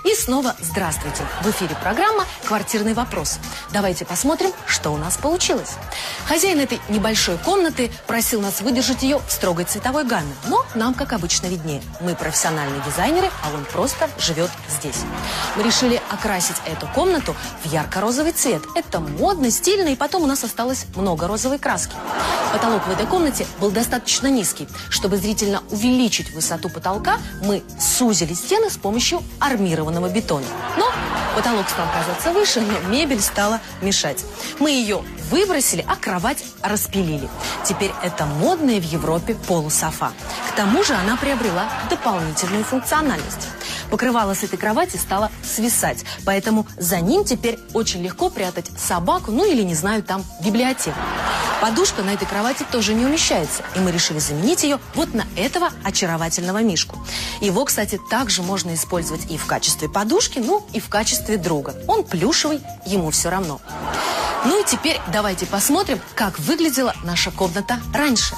И снова здравствуйте! В эфире программа «Квартирный вопрос». Давайте посмотрим, что у нас получилось. Хозяин этой небольшой комнаты просил нас выдержать ее в строгой цветовой гамме. Но нам, как обычно, виднее. Мы профессиональные дизайнеры, а он просто живет здесь. Мы решили окрасить эту комнату в ярко-розовый цвет. Это модно, стильно, и потом у нас осталось много розовой краски. Потолок в этой комнате был достаточно низкий. Чтобы зрительно увеличить высоту потолка, мы сузили стены с помощью армированного бетона. Но потолок стал казаться выше, но мебель стала мешать. Мы ее выбросили, а кровать распилили. Теперь это модная в Европе полусофа. К тому же она приобрела дополнительную функциональность. Покрывало с этой кровати стало свисать, поэтому за ним теперь очень легко прятать собаку, ну или, не знаю, там библиотеку. Подушка на этой кровати тоже не умещается, и мы решили заменить ее вот на этого очаровательного мишку. Его, кстати, также можно использовать и в качестве подушки, ну и в качестве друга. Он плюшевый, ему все равно. Ну и теперь давайте посмотрим, как выглядела наша комната раньше.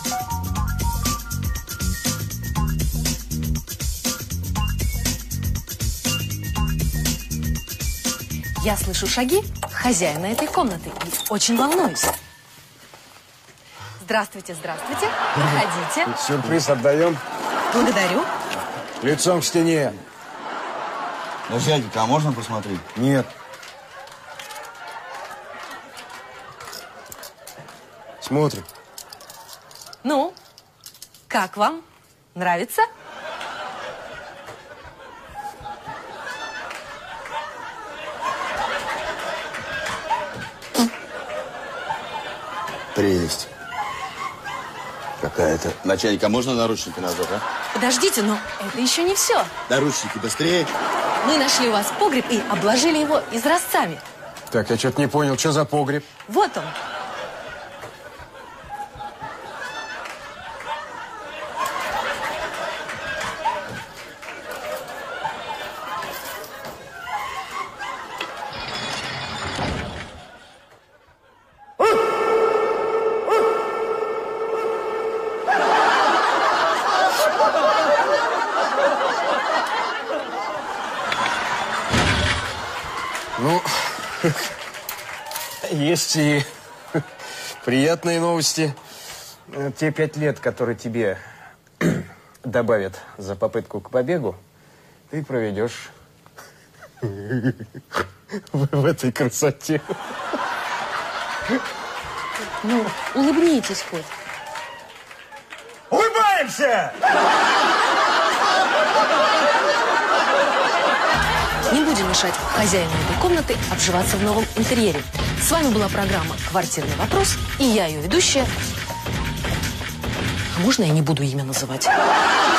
Я слышу шаги хозяина этой комнаты и очень волнуюсь. Здравствуйте, здравствуйте. Проходите. Сюрприз отдаем. Благодарю. Лицом к стене. Дяденька, а можно посмотреть? Нет. Смотрим. Ну, как вам? Нравится? Прелесть какая-то. Начальник, а можно наручники назад, а? Подождите, но это еще не все. Наручники быстрее. Мы нашли у вас погреб и обложили его изразцами. Так, я что-то не понял, что за погреб? Вот он. Ну, есть и приятные новости. Те 5 лет, которые тебе добавят за попытку к побегу, ты проведешь в этой красоте. Ну, улыбнитесь хоть. Улыбаемся! Не будем мешать хозяину этой комнаты обживаться в новом интерьере. С вами была программа «Квартирный вопрос» и я, ее ведущая. А можно я не буду имя называть?